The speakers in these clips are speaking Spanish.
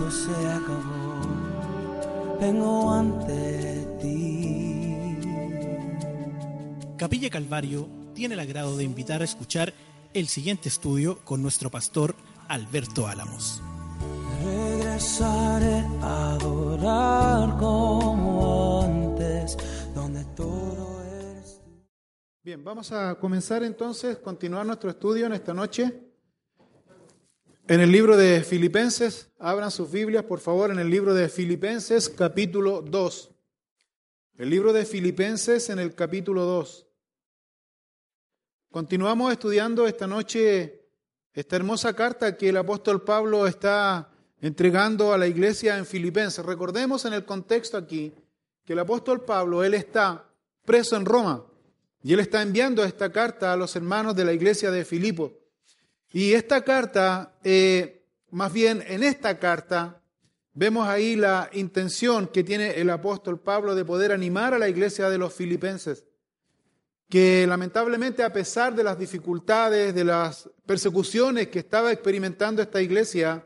todo se acabó, vengo ante ti. Capilla Calvario tiene el agrado de invitar a escuchar el siguiente estudio con nuestro pastor Alberto Álamos. Regresaré a adorar como antes, donde todo es... Bien, vamos a comenzar entonces, continuar nuestro estudio en esta noche. En el libro de Filipenses, abran sus Biblias, por favor, en el libro de Filipenses, capítulo 2. El libro de Filipenses en el capítulo 2. Continuamos estudiando esta noche esta hermosa carta que el apóstol Pablo está entregando a la iglesia en Filipenses. Recordemos en el contexto aquí que el apóstol Pablo, él está preso en Roma y él está enviando esta carta a los hermanos de la iglesia de Filipo. Y esta carta, más bien en esta carta, vemos ahí la intención que tiene el apóstol Pablo de poder animar a la iglesia de los filipenses, que lamentablemente a pesar de las dificultades, de las persecuciones que estaba experimentando esta iglesia,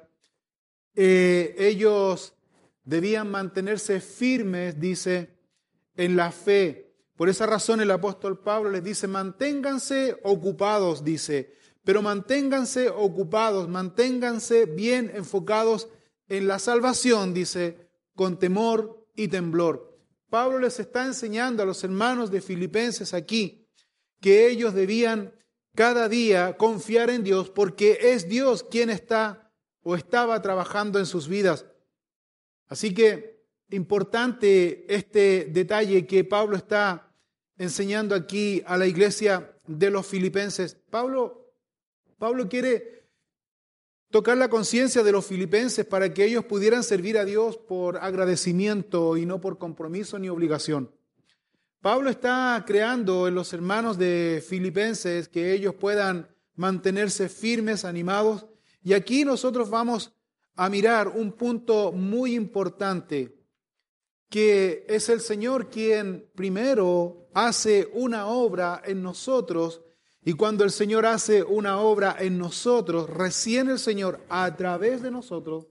ellos debían mantenerse firmes, dice, en la fe. Por esa razón el apóstol Pablo les dice, manténganse ocupados, dice, pero manténganse ocupados, manténganse bien enfocados en la salvación, dice, con temor y temblor. Pablo les está enseñando a los hermanos de Filipenses aquí que ellos debían cada día confiar en Dios porque es Dios quien está o estaba trabajando en sus vidas. Así que importante este detalle que Pablo está enseñando aquí a la iglesia de los filipenses. Pablo quiere tocar la conciencia de los filipenses para que ellos pudieran servir a Dios por agradecimiento y no por compromiso ni obligación. Pablo está creando en los hermanos de Filipenses que ellos puedan mantenerse firmes, animados. Y aquí nosotros vamos a mirar un punto muy importante, que es el Señor quien primero hace una obra en nosotros. Y cuando el Señor hace una obra en nosotros, recién el Señor, a través de nosotros,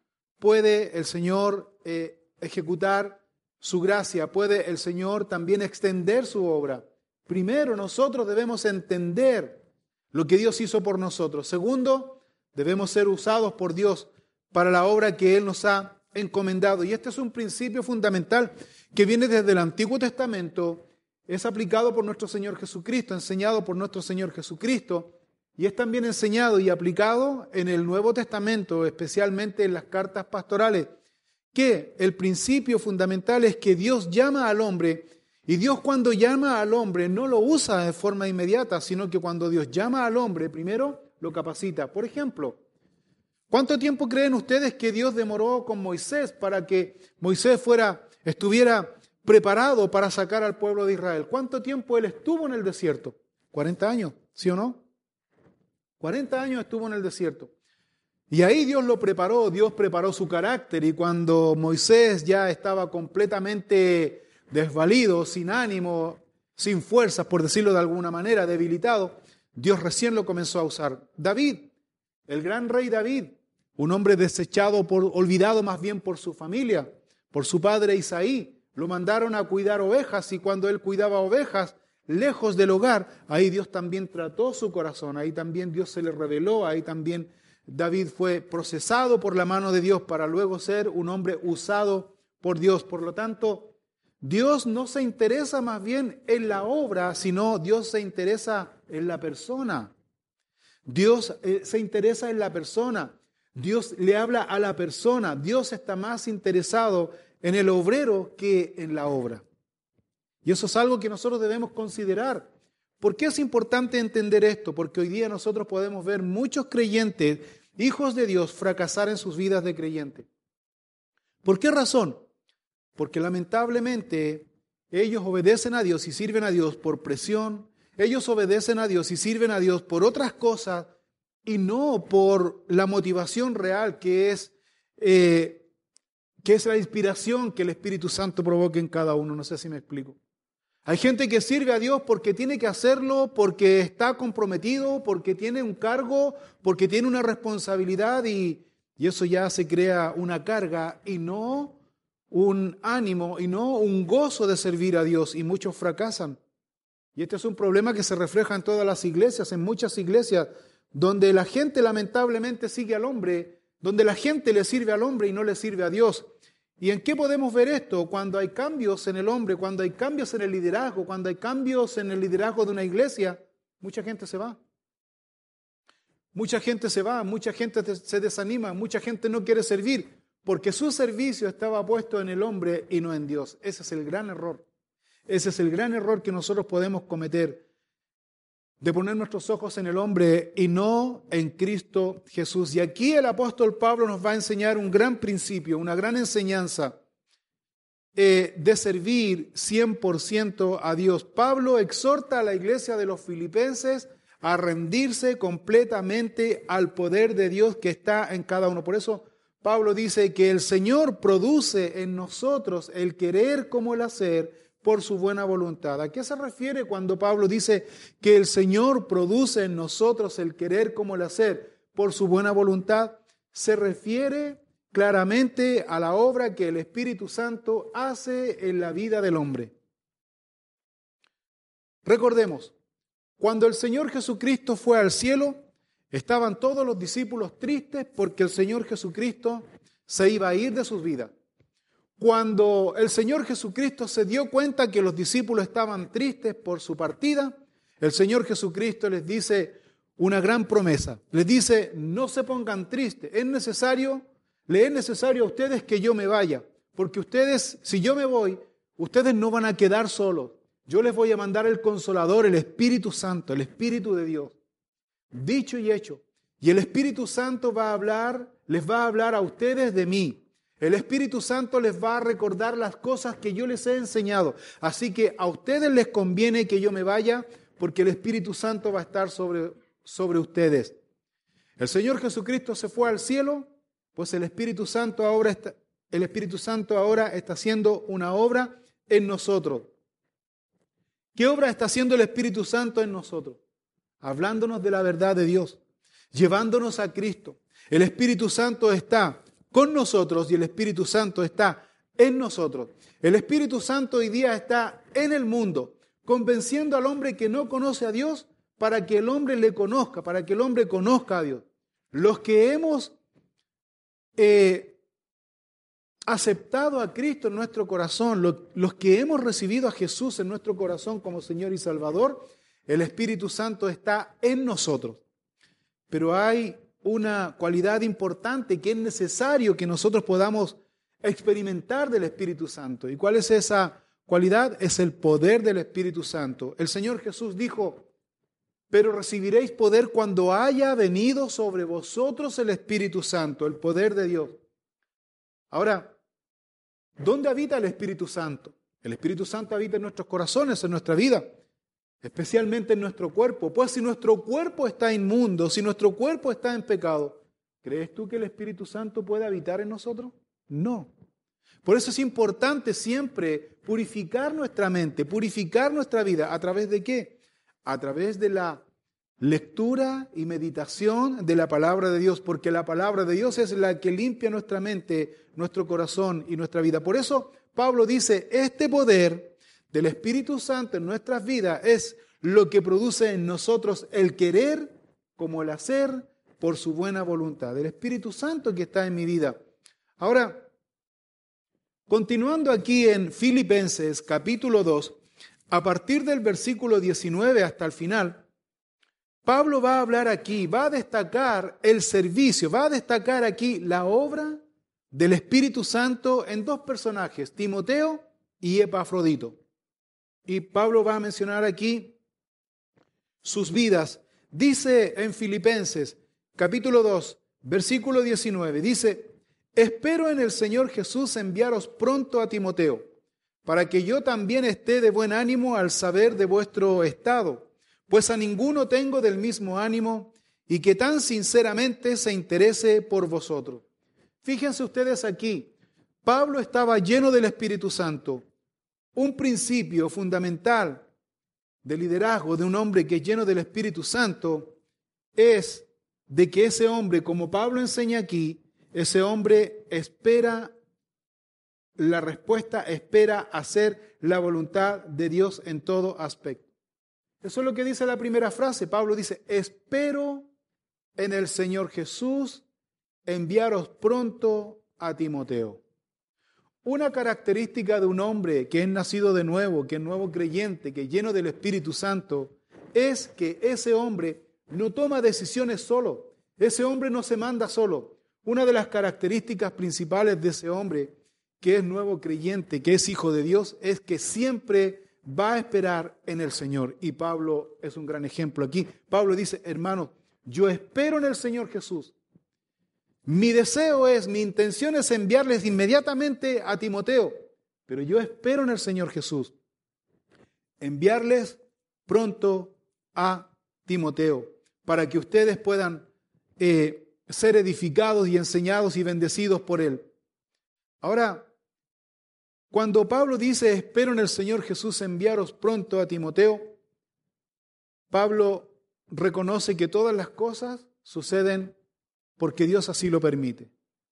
puede el Señor ejecutar su gracia, puede el Señor también extender su obra. Primero, nosotros debemos entender lo que Dios hizo por nosotros. Segundo, debemos ser usados por Dios para la obra que Él nos ha encomendado. Y este es un principio fundamental que viene desde el Antiguo Testamento. Es aplicado por nuestro Señor Jesucristo, enseñado por nuestro Señor Jesucristo, y es también enseñado y aplicado en el Nuevo Testamento, especialmente en las cartas pastorales, que el principio fundamental es que Dios llama al hombre, y Dios cuando llama al hombre no lo usa de forma inmediata, sino que cuando Dios llama al hombre, primero lo capacita. Por ejemplo, ¿cuánto tiempo creen ustedes que Dios demoró con Moisés para que Moisés estuviera preparado para sacar al pueblo de Israel? ¿Cuánto tiempo él estuvo en el desierto? 40 años, ¿sí o no? 40 años estuvo en el desierto. Y ahí Dios lo preparó, Dios preparó su carácter, y cuando Moisés ya estaba completamente desvalido, sin ánimo, sin fuerzas, por decirlo de alguna manera, debilitado, Dios recién lo comenzó a usar. David, el gran rey David, un hombre desechado, olvidado más bien por su familia, por su padre Isaí, lo mandaron a cuidar ovejas, y cuando él cuidaba ovejas, lejos del hogar, ahí Dios también trató su corazón, ahí también Dios se le reveló, ahí también David fue procesado por la mano de Dios para luego ser un hombre usado por Dios. Por lo tanto, Dios no se interesa más bien en la obra, sino Dios se interesa en la persona. Dios se interesa en la persona. Dios le habla a la persona. Dios está más interesado en el obrero que en la obra. Y eso es algo que nosotros debemos considerar. ¿Por qué es importante entender esto? Porque hoy día nosotros podemos ver muchos creyentes, hijos de Dios, fracasar en sus vidas de creyente. ¿Por qué razón? Porque lamentablemente ellos obedecen a Dios y sirven a Dios por presión. Ellos obedecen a Dios y sirven a Dios por otras cosas y no por la motivación real que es la inspiración que el Espíritu Santo provoca en cada uno. No sé si me explico. Hay gente que sirve a Dios porque tiene que hacerlo, porque está comprometido, porque tiene un cargo, porque tiene una responsabilidad y Y eso ya se crea una carga y no un ánimo y no un gozo de servir a Dios, y muchos fracasan. Y este es un problema que se refleja en todas las iglesias, en muchas iglesias, donde la gente lamentablemente sigue al hombre, donde la gente le sirve al hombre y no le sirve a Dios. ¿Y en qué podemos ver esto? Cuando hay cambios en el hombre, cuando hay cambios en el liderazgo, cuando hay cambios en el liderazgo de una iglesia, mucha gente se va. Mucha gente se va, mucha gente se desanima, mucha gente no quiere servir, porque su servicio estaba puesto en el hombre y no en Dios. Ese es el gran error. Ese es el gran error que nosotros podemos cometer, de poner nuestros ojos en el hombre y no en Cristo Jesús. Y aquí el apóstol Pablo nos va a enseñar un gran principio, una gran enseñanza de servir 100% a Dios. Pablo exhorta a la iglesia de los filipenses a rendirse completamente al poder de Dios que está en cada uno. Por eso Pablo dice que el Señor produce en nosotros el querer como el hacer por su buena voluntad. ¿A qué se refiere cuando Pablo dice que el Señor produce en nosotros el querer como el hacer por su buena voluntad? Se refiere claramente a la obra que el Espíritu Santo hace en la vida del hombre. Recordemos, cuando el Señor Jesucristo fue al cielo, estaban todos los discípulos tristes porque el Señor Jesucristo se iba a ir de sus vidas. Cuando el Señor Jesucristo se dio cuenta que los discípulos estaban tristes por su partida, el Señor Jesucristo les dice una gran promesa. Les dice, no se pongan tristes, les es necesario a ustedes que yo me vaya, porque ustedes, si yo me voy, ustedes no van a quedar solos. Yo les voy a mandar el Consolador, el Espíritu Santo, el Espíritu de Dios. Dicho y hecho. Y el Espíritu Santo les va a hablar a ustedes de mí. El Espíritu Santo les va a recordar las cosas que yo les he enseñado. Así que a ustedes les conviene que yo me vaya, porque el Espíritu Santo va a estar sobre ustedes. El Señor Jesucristo se fue al cielo, pues el Espíritu Santo ahora está haciendo una obra en nosotros. ¿Qué obra está haciendo el Espíritu Santo en nosotros? Hablándonos de la verdad de Dios, llevándonos a Cristo. El Espíritu Santo está con nosotros y el Espíritu Santo está en nosotros. El Espíritu Santo hoy día está en el mundo, convenciendo al hombre que no conoce a Dios para que el hombre le conozca, para que el hombre conozca a Dios. Los que hemos aceptado a Cristo en nuestro corazón, los que hemos recibido a Jesús en nuestro corazón como Señor y Salvador, el Espíritu Santo está en nosotros. Pero hay una cualidad importante que es necesario que nosotros podamos experimentar del Espíritu Santo. ¿Y cuál es esa cualidad? Es el poder del Espíritu Santo. El Señor Jesús dijo, pero recibiréis poder cuando haya venido sobre vosotros el Espíritu Santo, el poder de Dios. Ahora, ¿dónde habita el Espíritu Santo? El Espíritu Santo habita en nuestros corazones, en nuestra vida, especialmente en nuestro cuerpo. Pues si nuestro cuerpo está inmundo, si nuestro cuerpo está en pecado, ¿crees tú que el Espíritu Santo puede habitar en nosotros? No. Por eso es importante siempre purificar nuestra mente, purificar nuestra vida. ¿A través de qué? A través de la lectura y meditación de la palabra de Dios, porque la palabra de Dios es la que limpia nuestra mente, nuestro corazón y nuestra vida. Por eso Pablo dice, este poder del Espíritu Santo en nuestras vidas es lo que produce en nosotros el querer como el hacer por su buena voluntad. El Espíritu Santo que está en mi vida. Ahora, continuando aquí en Filipenses capítulo 2, a partir del versículo 19 hasta el final, Pablo va a hablar aquí, va a destacar el servicio, va a destacar aquí la obra del Espíritu Santo en dos personajes, Timoteo y Epafrodito. Y Pablo va a mencionar aquí sus vidas. Dice en Filipenses capítulo 2, versículo 19, dice, espero en el Señor Jesús enviaros pronto a Timoteo, para que yo también esté de buen ánimo al saber de vuestro estado, pues a ninguno tengo del mismo ánimo y que tan sinceramente se interese por vosotros. Fíjense ustedes aquí, Pablo estaba lleno del Espíritu Santo. Un principio fundamental de liderazgo de un hombre que es lleno del Espíritu Santo es de que ese hombre, como Pablo enseña aquí, Ese hombre espera la respuesta, espera hacer la voluntad de Dios en todo aspecto. Eso es lo que dice la primera frase. Pablo dice, espero en el Señor Jesús enviaros pronto a Timoteo. Una característica de un hombre que es nacido de nuevo, que es nuevo creyente, que es lleno del Espíritu Santo, es que ese hombre no toma decisiones solo. Ese hombre no se manda solo. Una de las características principales de ese hombre que es nuevo creyente, que es hijo de Dios, es que siempre va a esperar en el Señor. Y Pablo es un gran ejemplo aquí. Pablo dice, hermanos, yo espero en el Señor Jesús. Mi deseo es, mi intención es enviarles inmediatamente a Timoteo, pero yo espero en el Señor Jesús enviarles pronto a Timoteo para que ustedes puedan ser edificados y enseñados y bendecidos por él. Ahora, cuando Pablo dice, espero en el Señor Jesús enviaros pronto a Timoteo, Pablo reconoce que todas las cosas suceden porque Dios así lo permite.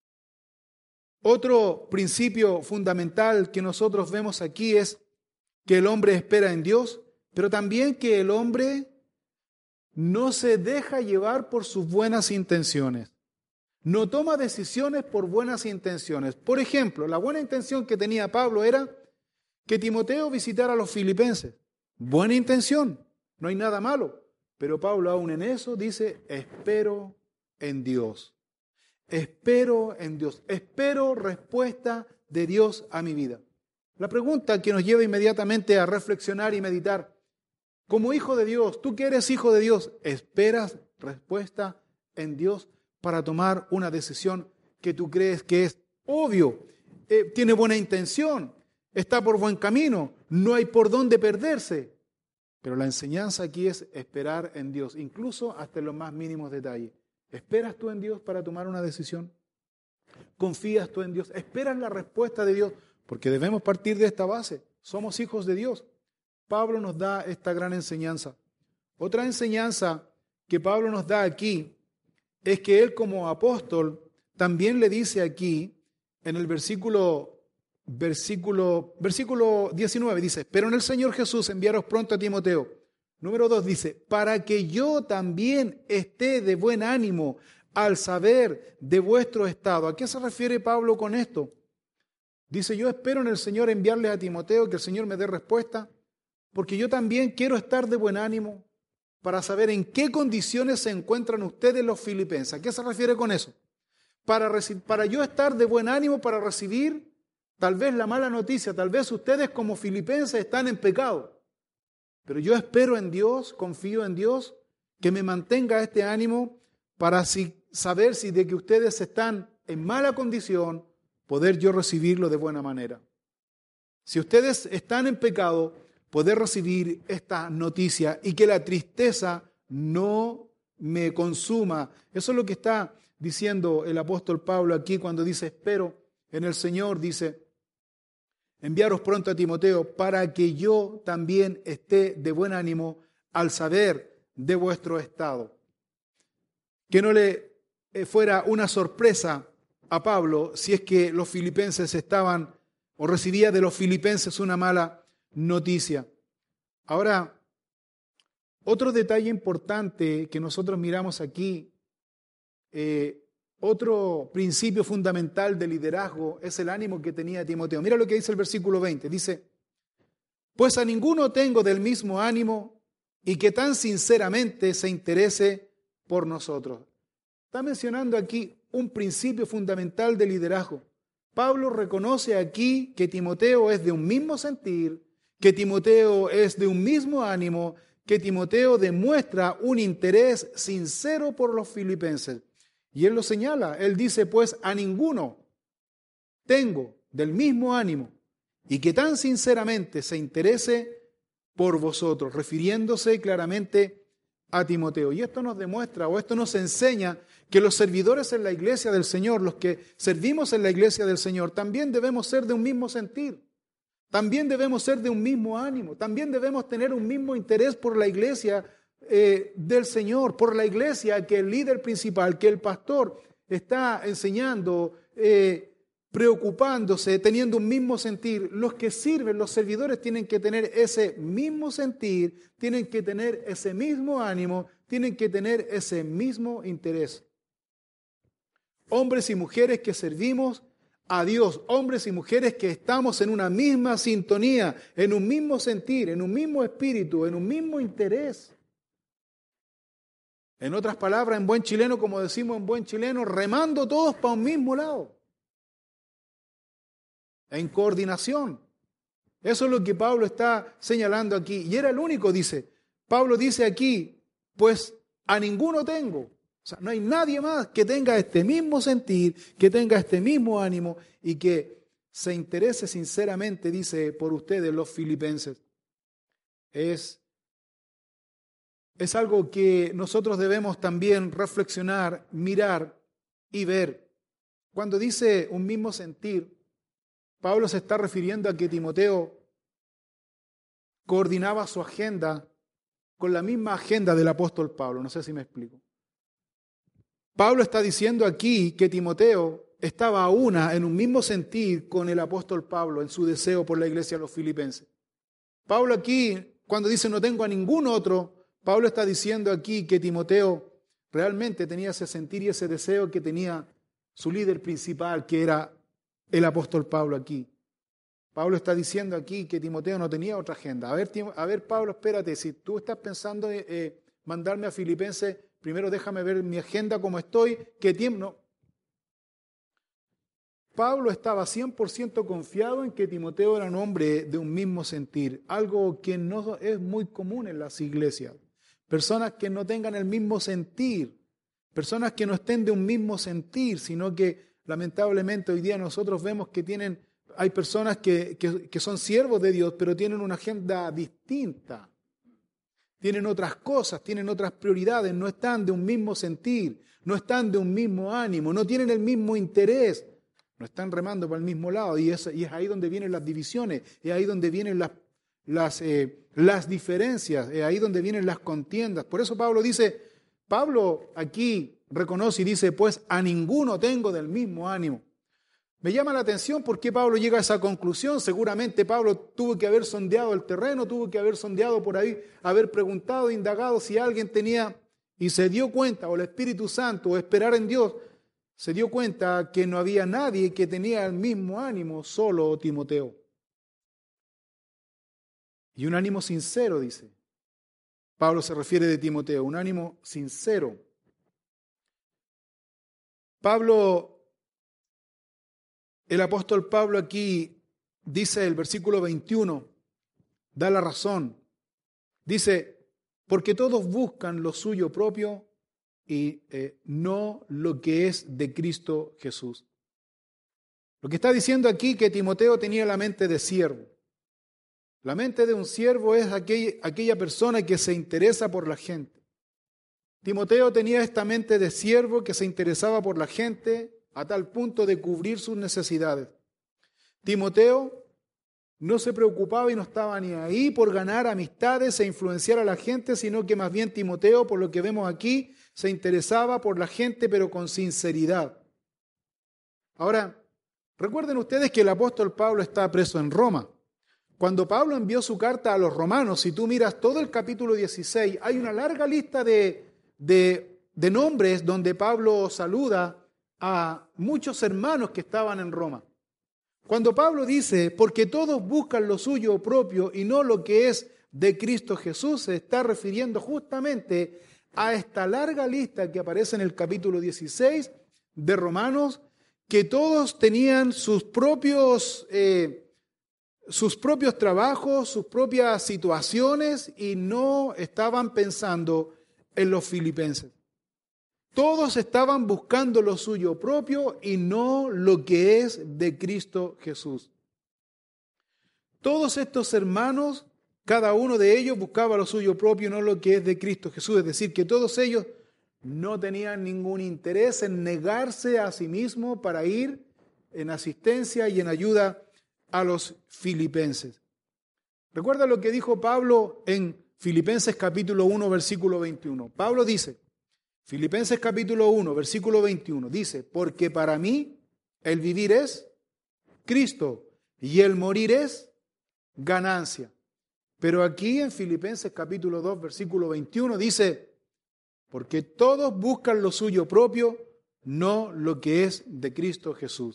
Otro principio fundamental que nosotros vemos aquí es que el hombre espera en Dios, pero también que el hombre no se deja llevar por sus buenas intenciones. No toma decisiones por buenas intenciones. Por ejemplo, la buena intención que tenía Pablo era que Timoteo visitara a los filipenses. Buena intención, no hay nada malo. Pero Pablo aún en eso dice, espero en Dios. Espero en Dios. Espero respuesta de Dios a mi vida. La pregunta que nos lleva inmediatamente a reflexionar y meditar. Como hijo de Dios, tú que eres hijo de Dios, ¿esperas respuesta en Dios para tomar una decisión que tú crees que es obvio, tiene buena intención, está por buen camino, no hay por dónde perderse? Pero la enseñanza aquí es esperar en Dios, incluso hasta en los más mínimos detalles. ¿Esperas tú en Dios para tomar una decisión? ¿Confías tú en Dios? ¿Esperas la respuesta de Dios? Porque debemos partir de esta base. Somos hijos de Dios. Pablo nos da esta gran enseñanza. Otra enseñanza que Pablo nos da aquí es que él como apóstol también le dice aquí en el versículo 19, dice, pero en el Señor Jesús enviaros pronto a Timoteo. Número 2 dice, para que yo también esté de buen ánimo al saber de vuestro estado. ¿A qué se refiere Pablo con esto? Dice, yo espero en el Señor enviarles a Timoteo, que el Señor me dé respuesta, porque yo también quiero estar de buen ánimo para saber en qué condiciones se encuentran ustedes los filipenses. ¿A qué se refiere con eso? Para yo estar de buen ánimo para recibir tal vez la mala noticia, tal vez ustedes como filipenses están en pecado. Pero yo espero en Dios, confío en Dios, que me mantenga este ánimo para saber si de que ustedes están en mala condición, poder yo recibirlo de buena manera. Si ustedes están en pecado, poder recibir esta noticia y que la tristeza no me consuma. Eso es lo que está diciendo el apóstol Pablo aquí cuando dice, espero en el Señor, dice, enviaros pronto a Timoteo para que yo también esté de buen ánimo al saber de vuestro estado. Que no le fuera una sorpresa a Pablo si es que los filipenses estaban o recibía de los filipenses una mala noticia. Ahora, otro detalle importante que nosotros miramos aquí, otro principio fundamental de liderazgo es el ánimo que tenía Timoteo. Mira lo que dice el versículo 20. Dice, pues a ninguno tengo del mismo ánimo y que tan sinceramente se interese por nosotros. Está mencionando aquí un principio fundamental de liderazgo. Pablo reconoce aquí que Timoteo es de un mismo sentir, que Timoteo es de un mismo ánimo, que Timoteo demuestra un interés sincero por los filipenses. Y él lo señala, él dice, pues a ninguno tengo del mismo ánimo y que tan sinceramente se interese por vosotros, refiriéndose claramente a Timoteo. Y esto nos demuestra, o esto nos enseña, que los servidores en la iglesia del Señor, los que servimos en la iglesia del Señor, también debemos ser de un mismo sentir, también debemos ser de un mismo ánimo, también debemos tener un mismo interés por la iglesia del Señor, por la iglesia que el líder principal, que el pastor está enseñando, preocupándose, teniendo un mismo sentir. Los que sirven, los servidores, tienen que tener ese mismo sentir, tienen que tener ese mismo ánimo, tienen que tener ese mismo interés. Hombres y mujeres que servimos a Dios, hombres y mujeres que estamos en una misma sintonía, en un mismo sentir, en un mismo espíritu, en un mismo interés. En otras palabras, en buen chileno, como decimos en buen chileno, remando todos para un mismo lado. En coordinación. Eso es lo que Pablo está señalando aquí. Y era el único, dice. Pablo dice aquí, pues a ninguno tengo. O sea, no hay nadie más que tenga este mismo sentir, que tenga este mismo ánimo y que se interese sinceramente, dice, por ustedes los filipenses. Es algo que nosotros debemos también reflexionar, mirar y ver. Cuando dice un mismo sentir, Pablo se está refiriendo a que Timoteo coordinaba su agenda con la misma agenda del apóstol Pablo. No sé si me explico. Pablo está diciendo aquí que Timoteo estaba en un mismo sentir con el apóstol Pablo en su deseo por la iglesia de los filipenses. Pablo aquí, cuando dice no tengo a ningún otro, Pablo está diciendo aquí que Timoteo realmente tenía ese sentir y ese deseo que tenía su líder principal, que era el apóstol Pablo aquí. Pablo está diciendo aquí que Timoteo no tenía otra agenda. A ver, Pablo, espérate, si tú estás pensando mandarme a Filipenses, primero déjame ver mi agenda cómo estoy, qué tiempo. No. Pablo estaba 100% confiado en que Timoteo era un hombre de un mismo sentir, algo que no es muy común en las iglesias. Personas que no tengan el mismo sentir, personas que no estén de un mismo sentir, sino que lamentablemente hoy día nosotros vemos que hay personas que son siervos de Dios, pero tienen una agenda distinta. Tienen otras cosas, tienen otras prioridades, no están de un mismo sentir, no están de un mismo ánimo, no tienen el mismo interés, no están remando para el mismo lado. Y es ahí donde vienen las divisiones, es ahí donde vienen las diferencias, es ahí donde vienen las contiendas. Por eso Pablo aquí reconoce y dice, pues a ninguno tengo del mismo ánimo. Me llama la atención por qué Pablo llega a esa conclusión. Seguramente Pablo tuvo que haber sondeado el terreno, tuvo que haber sondeado por ahí, haber preguntado, indagado si alguien tenía y se dio cuenta, o el Espíritu Santo, o esperar en Dios, se dio cuenta que no había nadie que tenía el mismo ánimo, solo Timoteo. Y un ánimo sincero, dice. Pablo se refiere de Timoteo, un ánimo sincero. El apóstol Pablo aquí dice, el versículo 21, da la razón. Dice, porque todos buscan lo suyo propio y no lo que es de Cristo Jesús. Lo que está diciendo aquí que Timoteo tenía la mente de siervo. La mente de un siervo es aquella persona que se interesa por la gente. Timoteo tenía esta mente de siervo que se interesaba por la gente a tal punto de cubrir sus necesidades. Timoteo no se preocupaba y no estaba ni ahí por ganar amistades e influenciar a la gente, sino que más bien Timoteo, por lo que vemos aquí, se interesaba por la gente, pero con sinceridad. Ahora, recuerden ustedes que el apóstol Pablo está preso en Roma. Cuando Pablo envió su carta a los romanos, si tú miras todo el capítulo 16, hay una larga lista de nombres donde Pablo saluda a muchos hermanos que estaban en Roma. Cuando Pablo dice, porque todos buscan lo suyo propio y no lo que es de Cristo Jesús, se está refiriendo justamente a esta larga lista que aparece en el capítulo 16 de Romanos, que todos tenían sus propios trabajos, sus propias situaciones y no estaban pensando en los filipenses. Todos estaban buscando lo suyo propio y no lo que es de Cristo Jesús. Todos estos hermanos, cada uno de ellos buscaba lo suyo propio y no lo que es de Cristo Jesús. Es decir, que todos ellos no tenían ningún interés en negarse a sí mismos para ir en asistencia y en ayuda a los filipenses. Recuerda lo que dijo Pablo en Filipenses capítulo 1, versículo 21. Pablo dice, Filipenses capítulo 1, versículo 21, dice, porque para mí el vivir es Cristo y el morir es ganancia. Pero aquí en Filipenses capítulo 2, versículo 21 dice, porque todos buscan lo suyo propio, no lo que es de Cristo Jesús.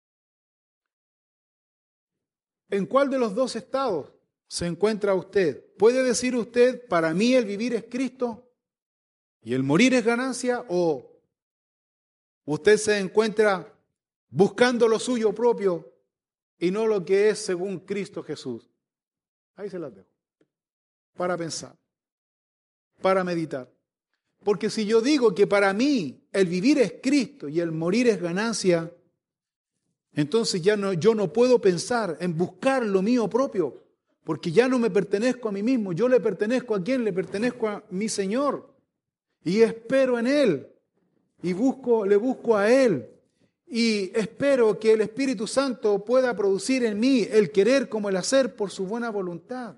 ¿En cuál de los dos estados se encuentra usted? ¿Puede decir usted, para mí el vivir es Cristo y el morir es ganancia? ¿O usted se encuentra buscando lo suyo propio y no lo que es según Cristo Jesús? Ahí se las dejo. Para pensar, para meditar. Porque si yo digo que para mí el vivir es Cristo y el morir es ganancia, entonces yo no puedo pensar en buscar lo mío propio, porque ya no me pertenezco a mí mismo. Yo le pertenezco ¿a quién? Le pertenezco a mi Señor. Y espero en Él. Y le busco a Él. Y espero que el Espíritu Santo pueda producir en mí el querer como el hacer por su buena voluntad.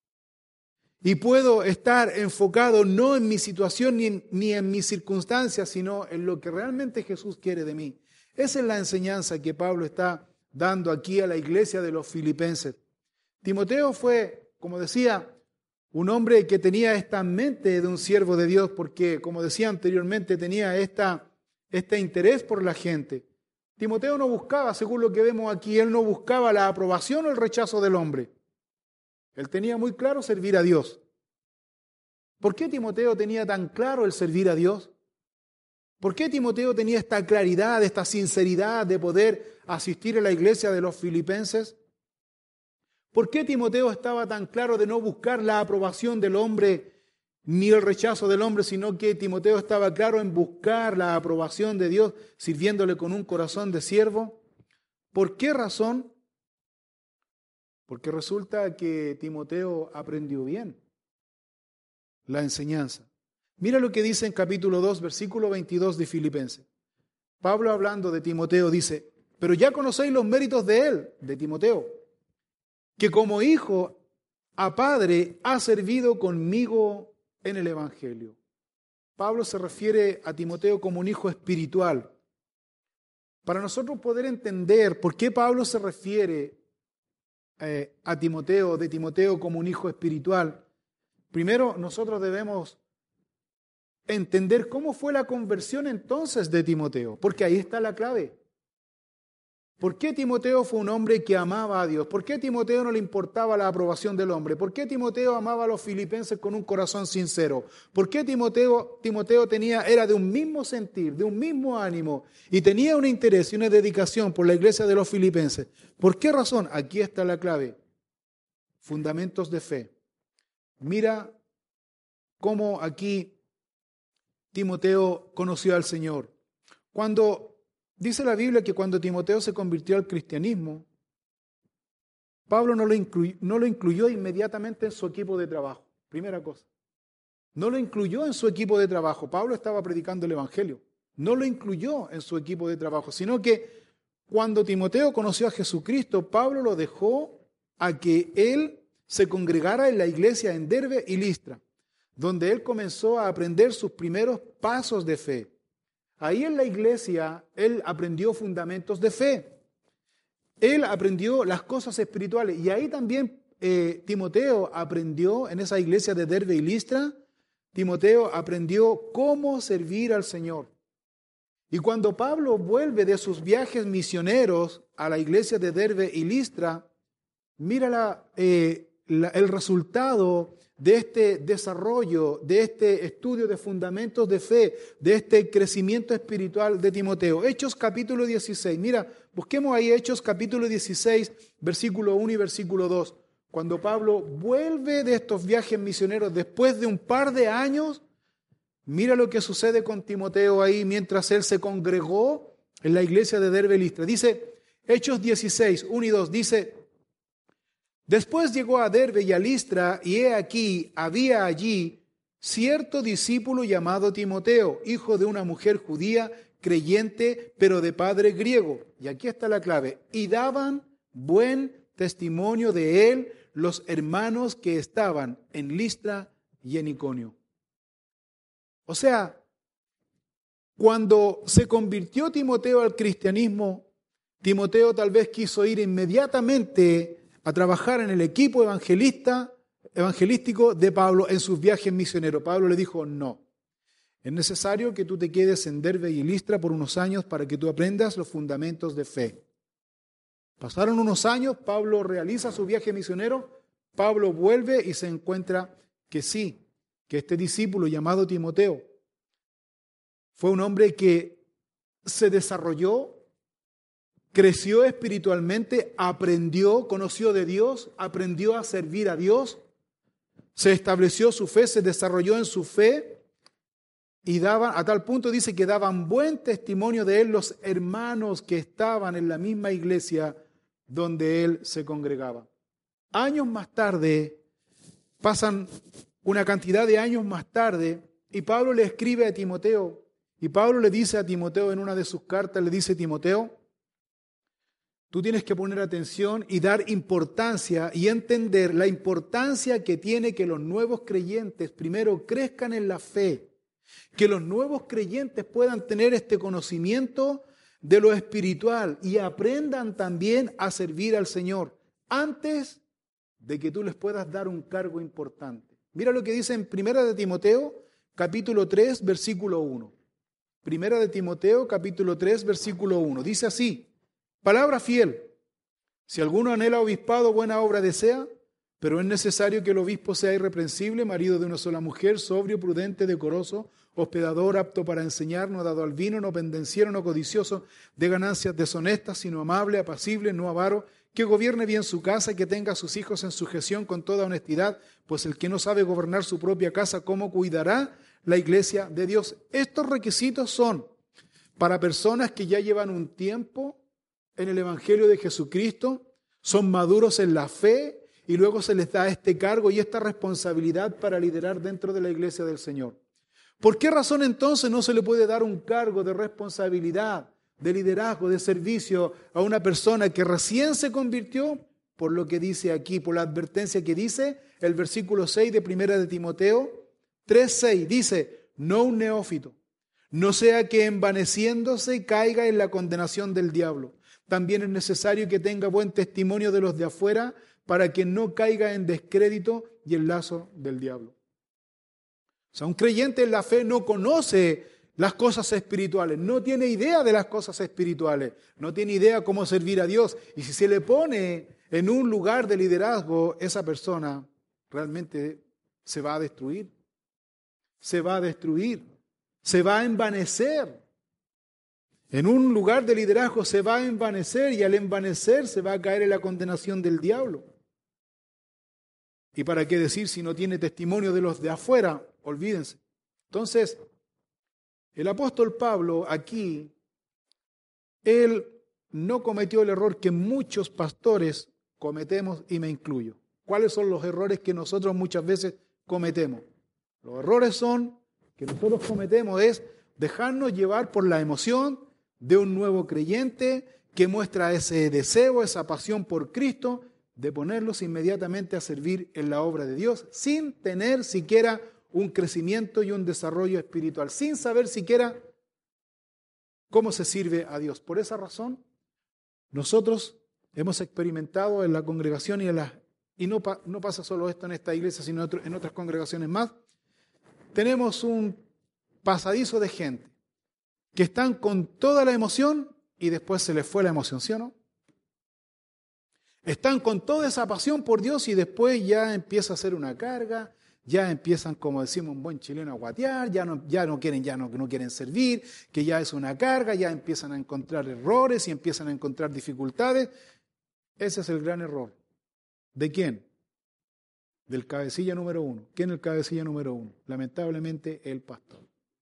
Y puedo estar enfocado no en mi situación ni en mis circunstancias, sino en lo que realmente Jesús quiere de mí. Esa es la enseñanza que Pablo está dando aquí a la iglesia de los filipenses. Timoteo fue, como decía, un hombre que tenía esta mente de un siervo de Dios, porque, como decía anteriormente, tenía este interés por la gente. Timoteo no buscaba, según lo que vemos aquí, él no buscaba la aprobación o el rechazo del hombre. Él tenía muy claro servir a Dios. ¿Por qué Timoteo tenía tan claro el servir a Dios? ¿Por qué Timoteo tenía esta claridad, esta sinceridad de poder asistir a la iglesia de los filipenses? ¿Por qué Timoteo estaba tan claro de no buscar la aprobación del hombre ni el rechazo del hombre, sino que Timoteo estaba claro en buscar la aprobación de Dios, sirviéndole con un corazón de siervo? ¿Por qué razón? Porque resulta que Timoteo aprendió bien la enseñanza. Mira lo que dice en capítulo 2, versículo 22 de Filipenses. Pablo, hablando de Timoteo, dice, pero ya conocéis los méritos de él, de Timoteo, que como hijo a padre ha servido conmigo en el Evangelio. Pablo se refiere a Timoteo como un hijo espiritual. Para nosotros poder entender por qué Pablo se refiere a Timoteo, de Timoteo como un hijo espiritual, primero nosotros debemos entender cómo fue la conversión entonces de Timoteo, porque ahí está la clave. ¿Por qué Timoteo fue un hombre que amaba a Dios? ¿Por qué Timoteo no le importaba la aprobación del hombre? ¿Por qué Timoteo amaba a los filipenses con un corazón sincero? ¿Por qué Timoteo era de un mismo sentir, de un mismo ánimo y tenía un interés y una dedicación por la iglesia de los filipenses? ¿Por qué razón? Aquí está la clave. Fundamentos de fe. Mira cómo aquí Timoteo conoció al Señor. Dice la Biblia que cuando Timoteo se convirtió al cristianismo, Pablo no lo incluyó inmediatamente en su equipo de trabajo. Primera cosa. No lo incluyó en su equipo de trabajo. Pablo estaba predicando el Evangelio. No lo incluyó en su equipo de trabajo, sino que cuando Timoteo conoció a Jesucristo, Pablo lo dejó a que él se congregara en la iglesia en Derbe y Listra, donde él comenzó a aprender sus primeros pasos de fe. Ahí en la iglesia, él aprendió fundamentos de fe. Él aprendió las cosas espirituales. Y ahí también Timoteo aprendió, en esa iglesia de Derbe y Listra, Timoteo aprendió cómo servir al Señor. Y cuando Pablo vuelve de sus viajes misioneros a la iglesia de Derbe y Listra, mira el resultado de este desarrollo, de este estudio de fundamentos de fe, de este crecimiento espiritual de Timoteo. Hechos capítulo 16. Mira, busquemos ahí Hechos capítulo 16, versículo 1 y versículo 2. Cuando Pablo vuelve de estos viajes misioneros después de un par de años, mira lo que sucede con Timoteo ahí mientras él se congregó en la iglesia de Derbe y Listra. Dice, Hechos 16, 1 y 2, dice, después llegó a Derbe y a Listra, y he aquí, había allí cierto discípulo llamado Timoteo, hijo de una mujer judía, creyente, pero de padre griego. Y aquí está la clave. Y daban buen testimonio de él los hermanos que estaban en Listra y en Iconio. O sea, Cuando se convirtió Timoteo al cristianismo, Timoteo tal vez quiso ir inmediatamente a trabajar en el equipo evangelístico de Pablo en sus viajes misioneros. Pablo le dijo, no, es necesario que tú te quedes en Derbe y Listra por unos años para que tú aprendas los fundamentos de fe. Pasaron unos años, Pablo realiza su viaje misionero, Pablo vuelve y se encuentra que sí, que este discípulo llamado Timoteo fue un hombre que se desarrolló, creció espiritualmente, aprendió, conoció de Dios, aprendió a servir a Dios, se estableció su fe, se desarrolló en su fe y daban, a tal punto dice que daban buen testimonio de él los hermanos que estaban en la misma iglesia donde él se congregaba. Años más tarde, pasan una cantidad de años más tarde, y Pablo le escribe a Timoteo, y Pablo le dice a Timoteo en una de sus cartas, le dice, Timoteo, tú tienes que poner atención y dar importancia y entender la importancia que tiene que los nuevos creyentes primero crezcan en la fe, que los nuevos creyentes puedan tener este conocimiento de lo espiritual y aprendan también a servir al Señor antes de que tú les puedas dar un cargo importante. Mira lo que dice en 1 de Timoteo, capítulo 3, versículo 1. 1 de Timoteo, capítulo 3, versículo 1. Dice así, palabra fiel, si alguno anhela obispado, buena obra desea, pero es necesario que el obispo sea irreprensible, marido de una sola mujer, sobrio, prudente, decoroso, hospedador, apto para enseñar, no dado al vino, no pendenciero, no codicioso de ganancias deshonestas, sino amable, apacible, no avaro, que gobierne bien su casa y que tenga a sus hijos en sujeción con toda honestidad, pues el que no sabe gobernar su propia casa, ¿cómo cuidará la iglesia de Dios? Estos requisitos son para personas que ya llevan un tiempo en el Evangelio de Jesucristo, son maduros en la fe y luego se les da este cargo y esta responsabilidad para liderar dentro de la iglesia del Señor. ¿Por qué razón entonces no se le puede dar un cargo de responsabilidad, de liderazgo, de servicio a una persona que recién se convirtió? Por lo que dice aquí, por la advertencia que dice el versículo 6 de 1 de Timoteo 3:6, dice, no un neófito, no sea que envaneciéndose caiga en la condenación del diablo. También es necesario que tenga buen testimonio de los de afuera para que no caiga en descrédito y el lazo del diablo. O sea, un creyente en la fe no conoce las cosas espirituales, no tiene idea de las cosas espirituales, no tiene idea cómo servir a Dios. Y si se le pone en un lugar de liderazgo, esa persona realmente se va a destruir, se va a destruir, se va a envanecer. En un lugar de liderazgo se va a envanecer y al envanecer se va a caer en la condenación del diablo. ¿Y para qué decir si no tiene testimonio de los de afuera? Olvídense. Entonces, el apóstol Pablo aquí, él no cometió el error que muchos pastores cometemos y me incluyo. ¿Cuáles son los errores que nosotros muchas veces cometemos? Los errores que nosotros cometemos es dejarnos llevar por la emoción de un nuevo creyente que muestra ese deseo, esa pasión por Cristo, de ponerlos inmediatamente a servir en la obra de Dios sin tener siquiera un crecimiento y un desarrollo espiritual, sin saber siquiera cómo se sirve a Dios. Por esa razón, nosotros hemos experimentado en la congregación y no pasa solo esto en esta iglesia, sino en otras congregaciones más, tenemos un pasadizo de gente que están con toda la emoción y después se les fue la emoción, ¿sí o no? Están con toda esa pasión por Dios y después ya empieza a ser una carga, ya empiezan, como decimos un buen chileno, a guatear, ya no quieren servir, que ya es una carga, ya empiezan a encontrar errores y empiezan a encontrar dificultades. Ese es el gran error. ¿De quién? Del cabecilla número 1. ¿Quién es el cabecilla número 1? Lamentablemente el pastor.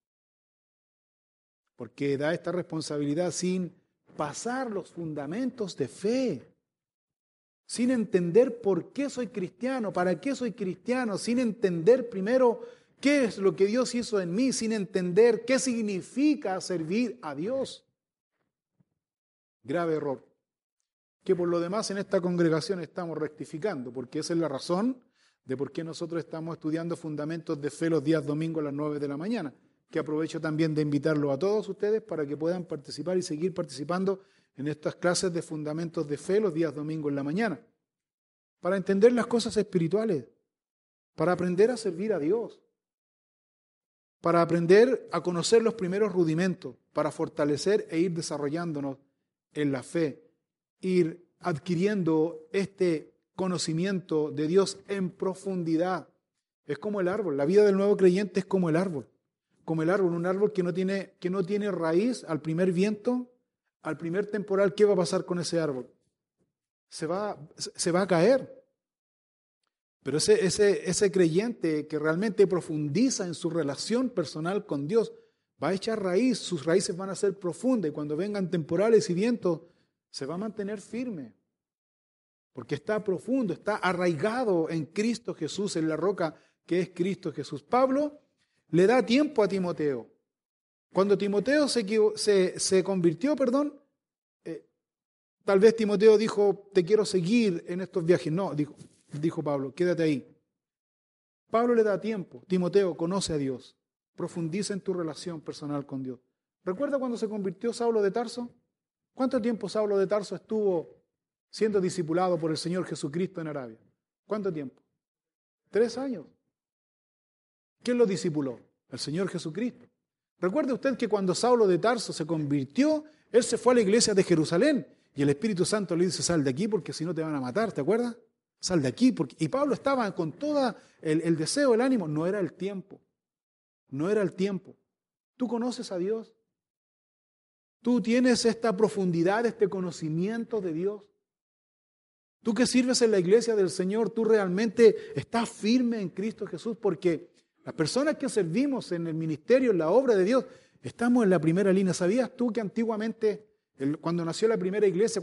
Porque da esta responsabilidad sin pasar los fundamentos de fe, sin entender por qué soy cristiano, para qué soy cristiano, sin entender primero qué es lo que Dios hizo en mí, sin entender qué significa servir a Dios. Grave error, que por lo demás en esta congregación estamos rectificando, porque esa es la razón de por qué nosotros estamos estudiando fundamentos de fe los días domingos a las 9 de la mañana. que aprovecho también de invitarlo a todos ustedes para que puedan participar y seguir participando en estas clases de fundamentos de fe los días domingos en la mañana, para entender las cosas espirituales, para aprender a servir a Dios, para aprender a conocer los primeros rudimentos, para fortalecer e ir desarrollándonos en la fe, ir adquiriendo este conocimiento de Dios en profundidad. Es como el árbol, la vida del nuevo creyente es como el árbol, un árbol que no tiene raíz al primer viento, al primer temporal. ¿Qué va a pasar con ese árbol? Se va a caer. Pero ese creyente que realmente profundiza en su relación personal con Dios va a echar raíz, sus raíces van a ser profundas y cuando vengan temporales y vientos se va a mantener firme. Porque está profundo, está arraigado en Cristo Jesús, en la roca que es Cristo Jesús. Pablo le da tiempo a Timoteo. Cuando Timoteo se convirtió, tal vez Timoteo dijo, te quiero seguir en estos viajes. No, dijo Pablo, quédate ahí. Pablo le da tiempo. Timoteo, conoce a Dios. Profundiza en tu relación personal con Dios. ¿Recuerda cuando se convirtió Saulo de Tarso? ¿Cuánto tiempo Saulo de Tarso estuvo siendo discipulado por el Señor Jesucristo en Arabia? ¿Cuánto tiempo? 3 años. ¿Quién lo discipuló? El Señor Jesucristo. Recuerde usted que cuando Saulo de Tarso se convirtió, él se fue a la iglesia de Jerusalén y el Espíritu Santo le dice, sal de aquí porque si no te van a matar, ¿te acuerdas? Sal de aquí. Y Pablo estaba con todo el deseo, el ánimo. No era el tiempo. No era el tiempo. ¿Tú conoces a Dios? ¿Tú tienes esta profundidad, este conocimiento de Dios? ¿Tú que sirves en la iglesia del Señor, tú realmente estás firme en Cristo Jesús? Porque las personas que servimos en el ministerio, en la obra de Dios, estamos en la primera línea. ¿Sabías tú que antiguamente, cuando nació la primera iglesia,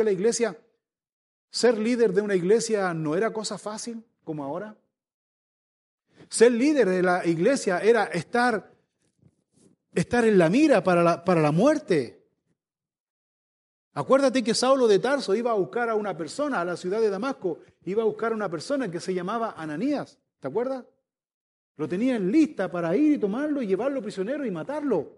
ser líder de una iglesia no era cosa fácil como ahora? Ser líder de la iglesia era estar en la mira para la muerte. Acuérdate que Saulo de Tarso iba a buscar a una persona, a la ciudad de Damasco, iba a buscar a una persona que se llamaba Ananías, ¿te acuerdas? Lo tenía en lista para ir y tomarlo y llevarlo prisionero y matarlo.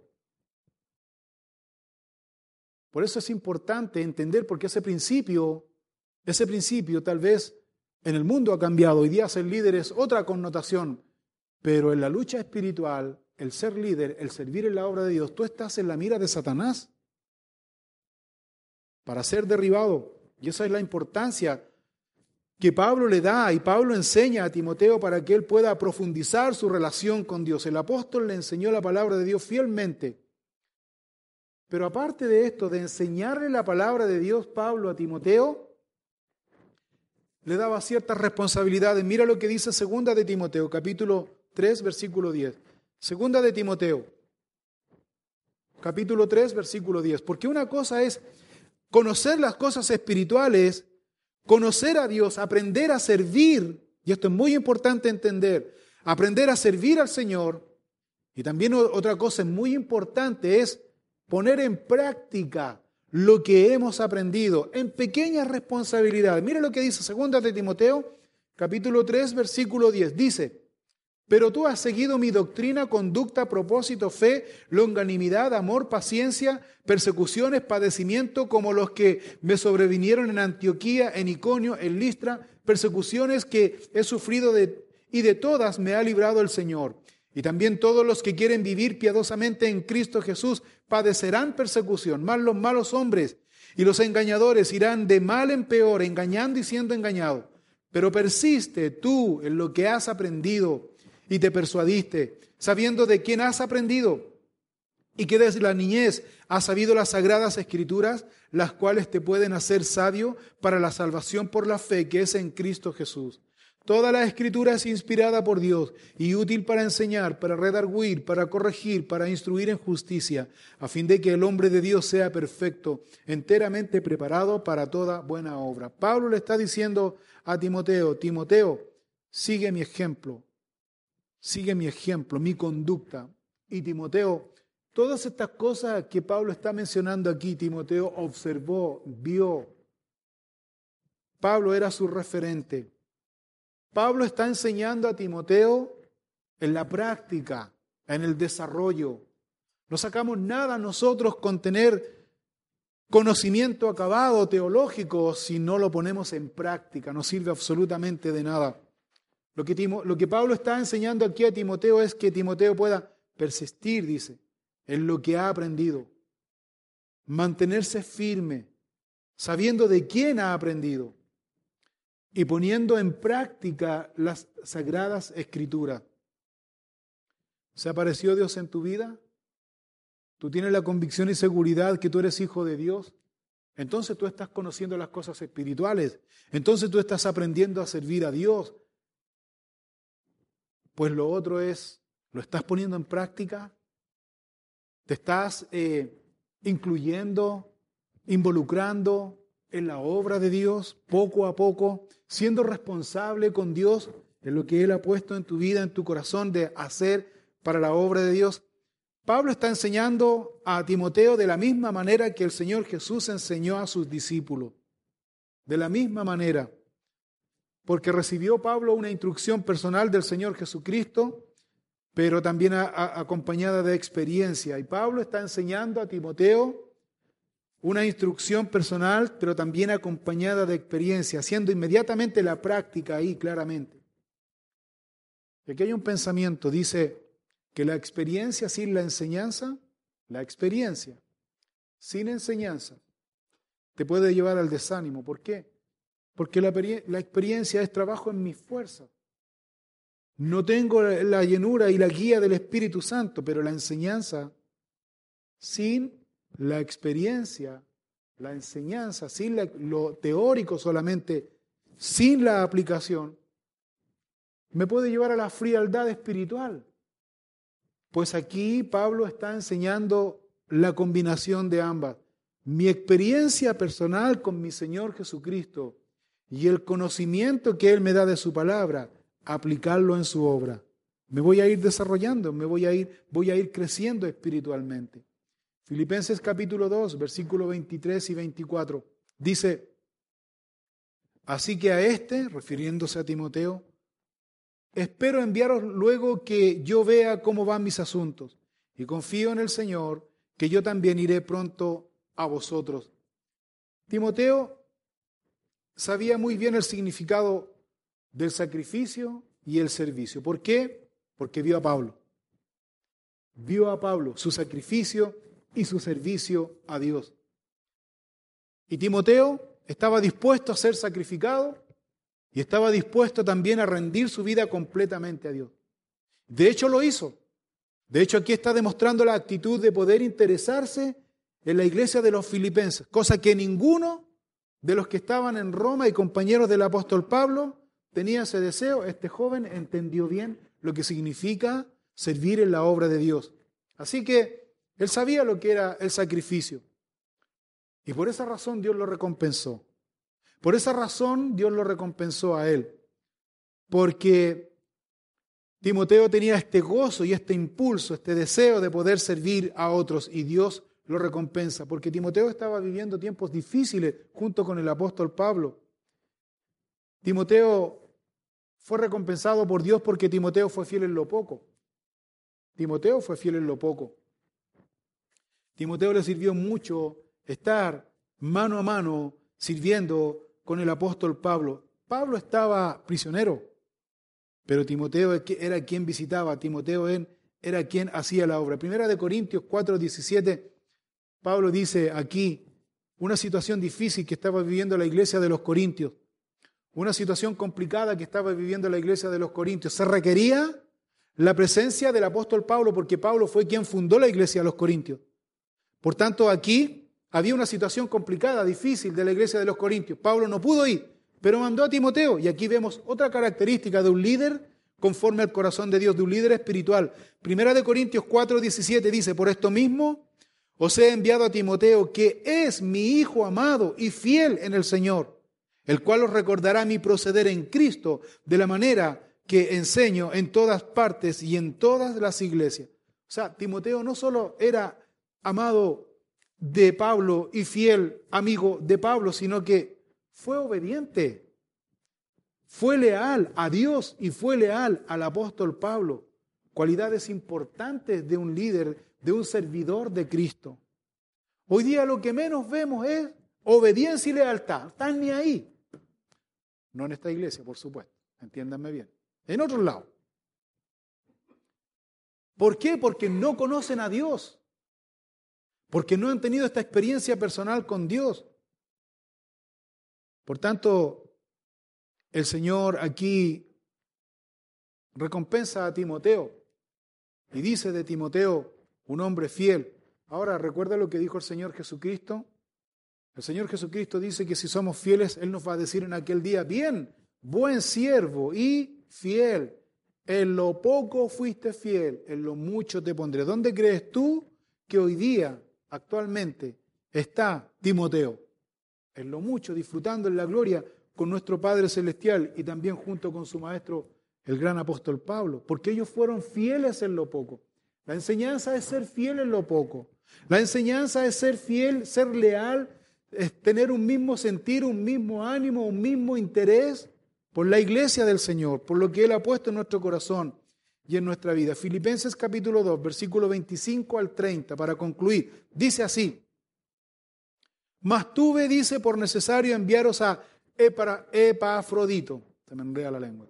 Por eso es importante entender, porque ese principio tal vez en el mundo ha cambiado. Hoy día ser líder es otra connotación, pero en la lucha espiritual, el ser líder, el servir en la obra de Dios, tú estás en la mira de Satanás para ser derribado. Y esa es la importancia que Pablo le da y Pablo enseña a Timoteo para que él pueda profundizar su relación con Dios. El apóstol le enseñó la palabra de Dios fielmente. Pero aparte de esto, de enseñarle la palabra de Dios, Pablo a Timoteo le daba ciertas responsabilidades. Mira lo que dice 2 de Timoteo, capítulo 3, versículo 10. 2 de Timoteo, capítulo 3, versículo 10. Porque una cosa es conocer las cosas espirituales, conocer a Dios, aprender a servir, y esto es muy importante entender, aprender a servir al Señor, y también otra cosa muy importante es poner en práctica lo que hemos aprendido en pequeñas responsabilidades. Mira lo que dice 2 de Timoteo, capítulo 3, versículo 10. Dice, pero tú has seguido mi doctrina, conducta, propósito, fe, longanimidad, amor, paciencia, persecuciones, padecimiento, como los que me sobrevinieron en Antioquía, en Iconio, en Listra, persecuciones que he sufrido y de todas me ha librado el Señor. Y también todos los que quieren vivir piadosamente en Cristo Jesús padecerán persecución, mas los malos hombres y los engañadores irán de mal en peor, engañando y siendo engañados. Pero persiste tú en lo que has aprendido y te persuadiste, sabiendo de quién has aprendido y que desde la niñez has sabido las sagradas escrituras, las cuales te pueden hacer sabio para la salvación por la fe que es en Cristo Jesús. Toda la escritura es inspirada por Dios y útil para enseñar, para redarguir, para corregir, para instruir en justicia, a fin de que el hombre de Dios sea perfecto, enteramente preparado para toda buena obra. Pablo le está diciendo a Timoteo, Timoteo, sigue mi ejemplo, mi conducta. Y Timoteo, todas estas cosas que Pablo está mencionando aquí, Timoteo observó, vio. Pablo era su referente. Pablo está enseñando a Timoteo en la práctica en el desarrollo. No sacamos nada nosotros con tener conocimiento acabado teológico si no lo ponemos en práctica. No sirve absolutamente de nada. Lo que Pablo está enseñando aquí a Timoteo es que Timoteo pueda persistir, dice, en lo que ha aprendido. Mantenerse firme, sabiendo de quién ha aprendido y poniendo en práctica las sagradas escrituras. ¿Se apareció Dios en tu vida? ¿Tú tienes la convicción y seguridad que tú eres hijo de Dios? Entonces tú estás conociendo las cosas espirituales. Entonces tú estás aprendiendo a servir a Dios. Pues lo otro es, ¿lo estás poniendo en práctica? ¿Te estás incluyendo, involucrando en la obra de Dios poco a poco, siendo responsable con Dios en lo que Él ha puesto en tu vida, en tu corazón de hacer para la obra de Dios? Pablo está enseñando a Timoteo de la misma manera que el Señor Jesús enseñó a sus discípulos. De la misma manera. Porque recibió Pablo una instrucción personal del Señor Jesucristo, pero también acompañada de experiencia. Y Pablo está enseñando a Timoteo una instrucción personal, pero también acompañada de experiencia, haciendo inmediatamente la práctica ahí claramente. Y aquí hay un pensamiento, dice que la experiencia sin la experiencia sin enseñanza, te puede llevar al desánimo. ¿Por qué? Porque la experiencia es trabajo en mis fuerzas. No tengo la llenura y la guía del Espíritu Santo, pero la enseñanza sin la experiencia, la enseñanza, sin lo teórico solamente, sin la aplicación, me puede llevar a la frialdad espiritual. Pues aquí Pablo está enseñando la combinación de ambas. Mi experiencia personal con mi Señor Jesucristo y el conocimiento que Él me da de su palabra, aplicarlo en su obra. Me voy a ir desarrollando, voy a ir creciendo espiritualmente. Filipenses capítulo 2, versículos 23 y 24, dice, así que a este, refiriéndose a Timoteo, espero enviaros luego que yo vea cómo van mis asuntos, y confío en el Señor, que yo también iré pronto a vosotros. Timoteo sabía muy bien el significado del sacrificio y el servicio. ¿Por qué? Porque vio a Pablo. Vio a Pablo, su sacrificio y su servicio a Dios. Y Timoteo estaba dispuesto a ser sacrificado y estaba dispuesto también a rendir su vida completamente a Dios. De hecho lo hizo. De hecho aquí está demostrando la actitud de poder interesarse en la iglesia de los filipenses, cosa que ninguno de los que estaban en Roma y compañeros del apóstol Pablo tenía ese deseo. Este joven entendió bien lo que significa servir en la obra de Dios. Así que él sabía lo que era el sacrificio. Y por esa razón Dios lo recompensó. Por esa razón Dios lo recompensó a él. Porque Timoteo tenía este gozo y este impulso, este deseo de poder servir a otros, y Dios lo recompensa, porque Timoteo estaba viviendo tiempos difíciles junto con el apóstol Pablo. Timoteo fue recompensado por Dios porque Timoteo fue fiel en lo poco. Timoteo fue fiel en lo poco. Timoteo le sirvió mucho estar mano a mano sirviendo con el apóstol Pablo. Pablo estaba prisionero, pero Timoteo era quien visitaba, Timoteo era quien hacía la obra. Primera de Corintios 4:17, Pablo dice aquí una situación difícil que estaba viviendo la iglesia de los Corintios, una situación complicada que estaba viviendo la iglesia de los Corintios. Se requería la presencia del apóstol Pablo porque Pablo fue quien fundó la iglesia de los Corintios. Por tanto, aquí había una situación complicada, difícil de la iglesia de los Corintios. Pablo no pudo ir, pero mandó a Timoteo. Y aquí vemos otra característica de un líder conforme al corazón de Dios, de un líder espiritual. Primera de Corintios 4:17 dice, por esto mismo os he enviado a Timoteo, que es mi hijo amado y fiel en el Señor, el cual os recordará mi proceder en Cristo de la manera que enseño en todas partes y en todas las iglesias. O sea, Timoteo no solo era amado de Pablo y fiel amigo de Pablo, sino que fue obediente, fue leal a Dios y fue leal al apóstol Pablo. cualidades importantes de un líder, de un servidor de Cristo. Hoy día lo que menos vemos es obediencia y lealtad. Están ni ahí. No en esta iglesia, por supuesto. Entiéndanme bien. En otros lados. ¿Por qué? Porque no conocen a Dios. Porque no han tenido esta experiencia personal con Dios. Por tanto, el Señor aquí recompensa a Timoteo y dice de Timoteo, un hombre fiel. Ahora, ¿recuerda lo que dijo el Señor Jesucristo? El Señor Jesucristo dice que si somos fieles, Él nos va a decir en aquel día, bien, buen siervo y fiel. En lo poco fuiste fiel, en lo mucho te pondré. ¿Dónde crees tú que hoy día, actualmente, está Timoteo? En lo mucho, disfrutando en la gloria con nuestro Padre Celestial y también junto con su maestro, el gran apóstol Pablo, porque ellos fueron fieles en lo poco. La enseñanza es ser fiel en lo poco. La enseñanza es ser fiel, ser leal, es tener un mismo sentir, un mismo ánimo, un mismo interés por la iglesia del Señor, por lo que Él ha puesto en nuestro corazón y en nuestra vida. Filipenses capítulo 2, versículo 25 al 30, para concluir, dice así: Mas tuve, dice, por necesario enviaros a Epafrodito. Se me enreda la lengua.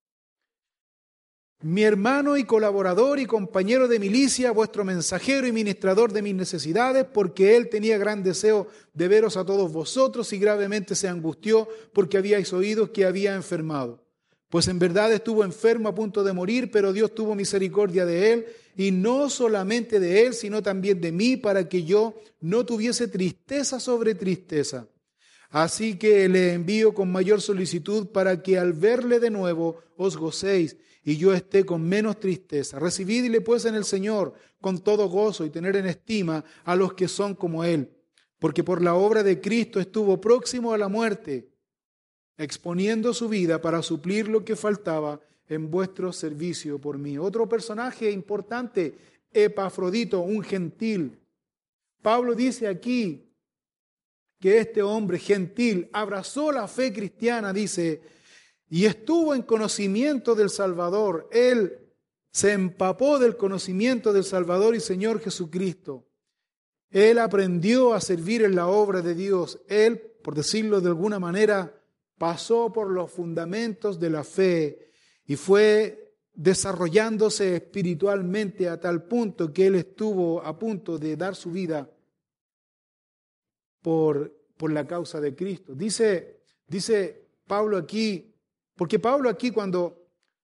Mi hermano y colaborador y compañero de milicia, vuestro mensajero y ministrador de mis necesidades, porque él tenía gran deseo de veros a todos vosotros y gravemente se angustió porque habíais oído que había enfermado. Pues en verdad estuvo enfermo a punto de morir, pero Dios tuvo misericordia de él, y no solamente de él, sino también de mí, para que yo no tuviese tristeza sobre tristeza. Así que le envío con mayor solicitud para que al verle de nuevo os gocéis y yo esté con menos tristeza. Recibidle pues en el Señor con todo gozo y tener en estima a los que son como Él, porque por la obra de Cristo estuvo próximo a la muerte, exponiendo su vida para suplir lo que faltaba en vuestro servicio por mí. Otro personaje importante, Epafrodito, un gentil. Pablo dice aquí que este hombre gentil abrazó la fe cristiana, dice, y estuvo en conocimiento del Salvador. Él se empapó del conocimiento del Salvador y Señor Jesucristo. Él aprendió a servir en la obra de Dios. Él, por decirlo de alguna manera, pasó por los fundamentos de la fe y fue desarrollándose espiritualmente a tal punto que él estuvo a punto de dar su vida por la causa de Cristo. Dice Pablo aquí, porque Pablo aquí cuando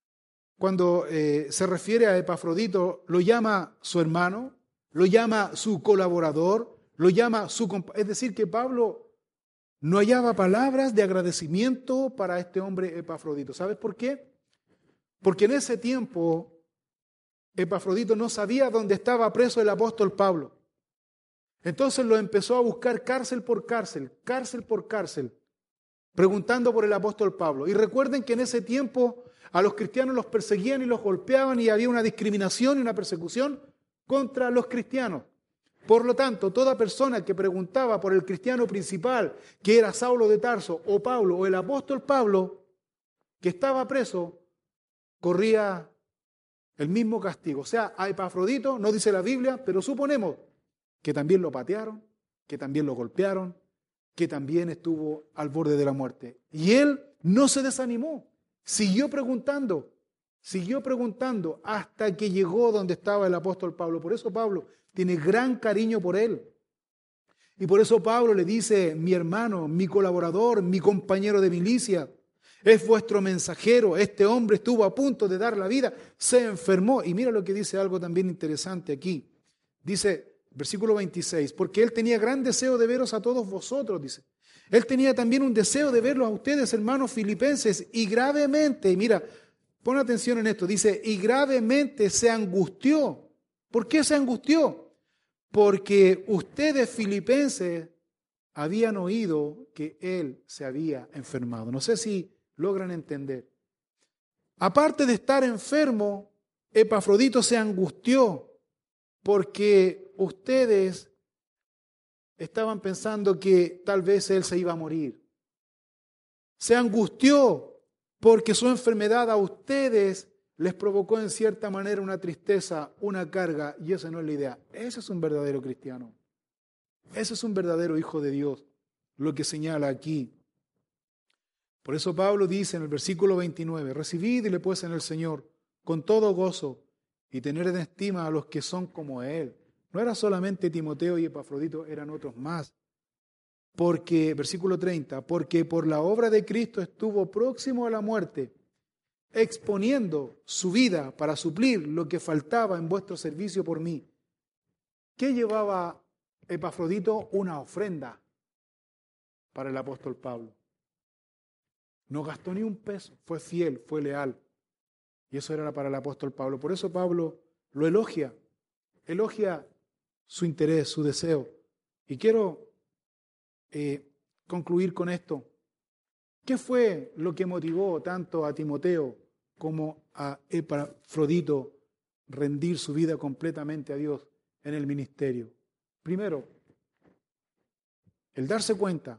se refiere a Epafrodito, lo llama su hermano, lo llama su colaborador, lo llama su compañero. Es decir, que Pablo no hallaba palabras de agradecimiento para este hombre Epafrodito. ¿Sabes por qué? Porque en ese tiempo Epafrodito no sabía dónde estaba preso el apóstol Pablo. Entonces lo empezó a buscar cárcel por cárcel, preguntando por el apóstol Pablo. Y recuerden que en ese tiempo a los cristianos los perseguían y los golpeaban y había una discriminación y una persecución contra los cristianos. Por lo tanto, toda persona que preguntaba por el cristiano principal, que era Saulo de Tarso o Pablo o el apóstol Pablo, que estaba preso, corría el mismo castigo. O sea, a Epafrodito, no dice la Biblia, pero suponemos que también lo patearon, que también lo golpearon, que también estuvo al borde de la muerte. Y él no se desanimó, siguió preguntando hasta que llegó donde estaba el apóstol Pablo. Por eso Pablo tiene gran cariño por él. Y por eso Pablo le dice, mi hermano, mi colaborador, mi compañero de milicia, es vuestro mensajero. Este hombre estuvo a punto de dar la vida, se enfermó. Y mira lo que dice algo también interesante aquí. Dice, versículo 26, porque él tenía gran deseo de veros a todos vosotros, dice. Él tenía también un deseo de verlos a ustedes, hermanos filipenses, y gravemente, mira, pon atención en esto, dice, y gravemente se angustió. ¿Por qué se angustió? Porque ustedes filipenses habían oído que él se había enfermado. No sé si logran entender. Aparte de estar enfermo, Epafrodito se angustió porque ustedes estaban pensando que tal vez él se iba a morir. Se angustió porque su enfermedad a ustedes les provocó en cierta manera una tristeza, una carga, y esa no es la idea. Ese es un verdadero cristiano. Ese es un verdadero hijo de Dios, lo que señala aquí. Por eso Pablo dice en el versículo 29, recibidle pues en el Señor con todo gozo y tener en estima a los que son como Él. No era solamente Timoteo y Epafrodito, eran otros más. Porque, versículo 30, porque por la obra de Cristo estuvo próximo a la muerte, exponiendo su vida para suplir lo que faltaba en vuestro servicio por mí. ¿Qué llevaba Epafrodito? Una ofrenda para el apóstol Pablo. No gastó ni un peso, fue fiel, fue leal. Y eso era para el apóstol Pablo. Por eso Pablo lo elogia su interés, su deseo. Y quiero concluir con esto. ¿Qué fue lo que motivó tanto a Timoteo como a Epafrodito rendir su vida completamente a Dios en el ministerio? Primero, el darse cuenta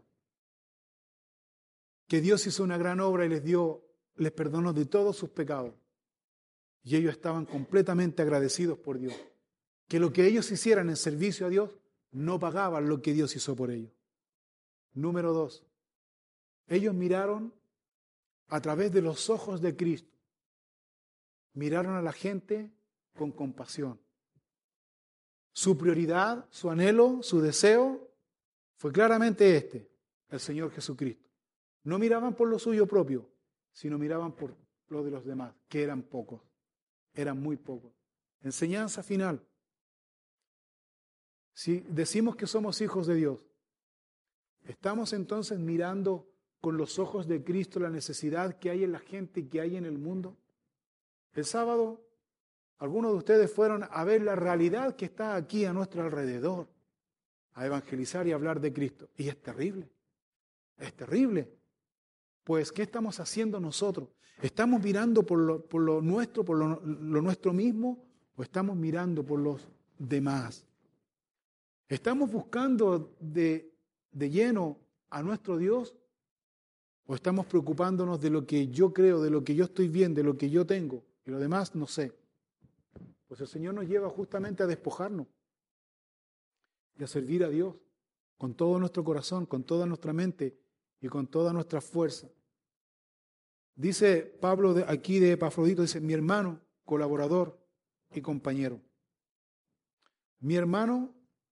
que Dios hizo una gran obra y les perdonó de todos sus pecados. Y ellos estaban completamente agradecidos por Dios. Que lo que ellos hicieran en servicio a Dios no pagaban lo que Dios hizo por ellos. Número 2, ellos miraron a través de los ojos de Cristo. Miraron a la gente con compasión. Su prioridad, su anhelo, su deseo fue claramente el Señor Jesucristo. No miraban por lo suyo propio, sino miraban por lo de los demás, que eran pocos, eran muy pocos. Enseñanza final. Si decimos que somos hijos de Dios, ¿estamos entonces mirando con los ojos de Cristo la necesidad que hay en la gente y que hay en el mundo? El sábado, algunos de ustedes fueron a ver la realidad que está aquí a nuestro alrededor, a evangelizar y hablar de Cristo. Y es terrible, es terrible. Pues, ¿qué estamos haciendo nosotros? ¿Estamos mirando por lo nuestro, por lo nuestro mismo, o estamos mirando por los demás? ¿Estamos buscando de lleno a nuestro Dios? ¿O estamos preocupándonos de lo que yo creo, de lo que yo estoy bien, de lo que yo tengo? Y lo demás no sé. Pues el Señor nos lleva justamente a despojarnos y a servir a Dios con todo nuestro corazón, con toda nuestra mente y con toda nuestra fuerza. Dice Pablo aquí de Epafrodito, dice, mi hermano, colaborador y compañero. Mi hermano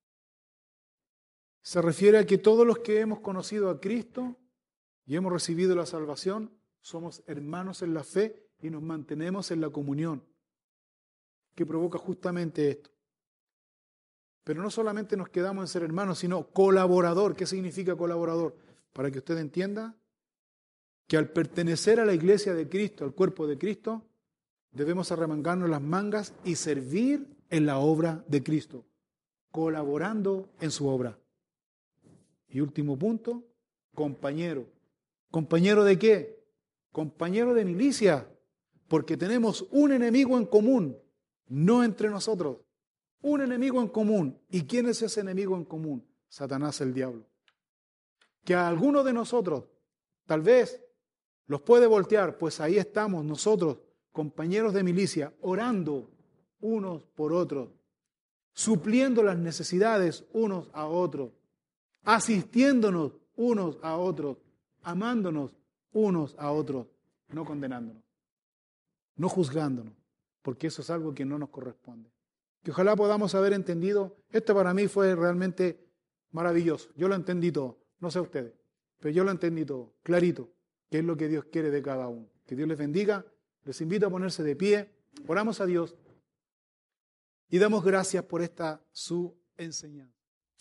se refiere a que todos los que hemos conocido a Cristo y hemos recibido la salvación, somos hermanos en la fe y nos mantenemos en la comunión, que provoca justamente esto. Pero no solamente nos quedamos en ser hermanos, sino colaborador. ¿Qué significa colaborador? Para que usted entienda que al pertenecer a la iglesia de Cristo, al cuerpo de Cristo, debemos arremangarnos las mangas y servir en la obra de Cristo, colaborando en su obra. Y último punto, compañero. ¿Compañero de qué? Compañero de milicia, porque tenemos un enemigo en común, no entre nosotros. Un enemigo en común. ¿Y quién es ese enemigo en común? Satanás, el diablo. Que a alguno de nosotros, tal vez, los puede voltear, pues ahí estamos nosotros, compañeros de milicia, orando unos por otros, supliendo las necesidades unos a otros, asistiéndonos unos a otros, amándonos unos a otros, no condenándonos, no juzgándonos, porque eso es algo que no nos corresponde. Que ojalá podamos haber entendido, esto para mí fue realmente maravilloso, yo lo entendí todo, no sé ustedes, pero yo lo entendí todo, clarito, qué es lo que Dios quiere de cada uno. Que Dios les bendiga, les invito a ponerse de pie, oramos a Dios y damos gracias por esta su enseñanza.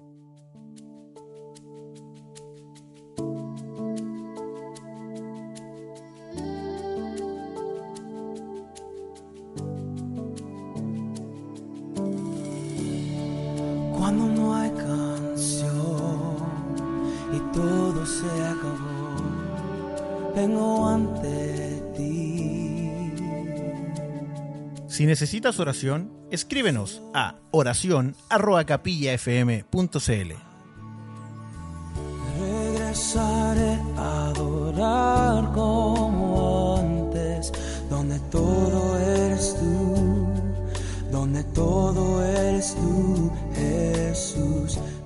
Cuando no hay canción y todo se acabó, vengo ante ti. Si necesitas oración, escríbenos a oracion@capillafm.cl. Regresaré a adorar como antes, donde todo todo eres tú, donde todo eres tú, Jesús.